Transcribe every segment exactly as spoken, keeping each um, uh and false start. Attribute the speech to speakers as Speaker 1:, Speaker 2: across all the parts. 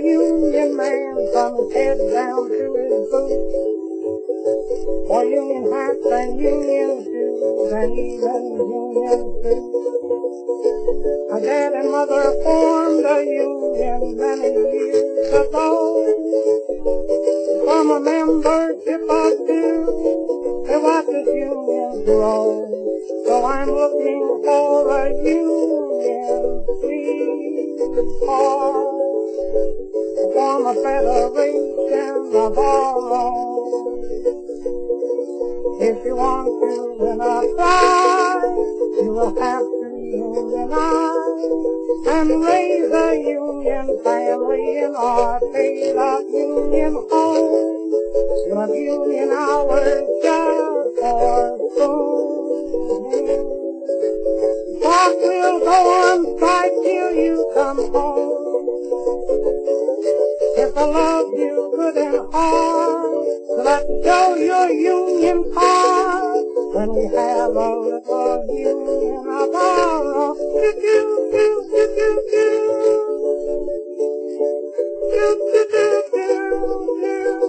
Speaker 1: union man from his head down to his boots, for union hats and union shoes and even union suits. My dad and mother formed a union many years ago. From a membership of two, they watched this union grow. So I'm looking for a union sweetheart, form a federation of our own. If you want to win a prize, you will have to unionize and raise a union family in our paid-up union home. We'll have union hours just for food. Talk will go on strike till you come home. If I love you good and hard, let's show your union card when we have a little union of our own. Do, do, do, do, do, do. Do, do, do, do, do.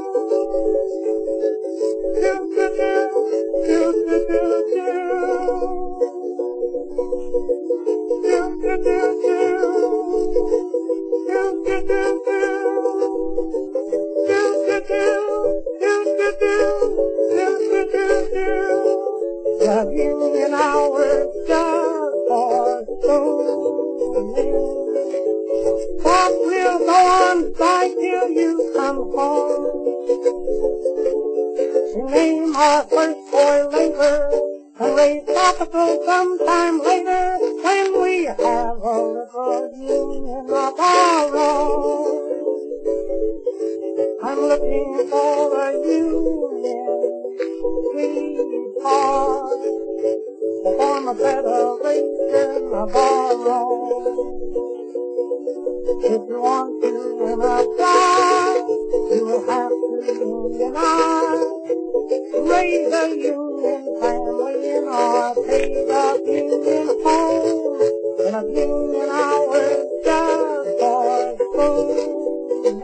Speaker 1: Do, do, do, do, do, do, do. Do, do, do, do. Do, do, do, do. The union hours just for school. Talk will go on strike till you come home. We name our first boy later and raise capital sometime later when we have a little union of our own. I'm looking for a union sweetheart, form a federation of our own. If you want to win a prize, you will have to unionize, raise a union family in our paid-up union home, and a union hours just for food.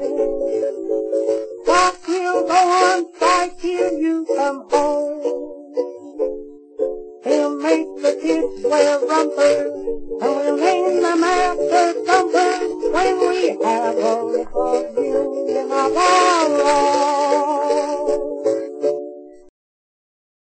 Speaker 1: Talk will go on strike till you come home. He'll make the kids wear rumpers, and we'll name them after thumpers when we have a little union of our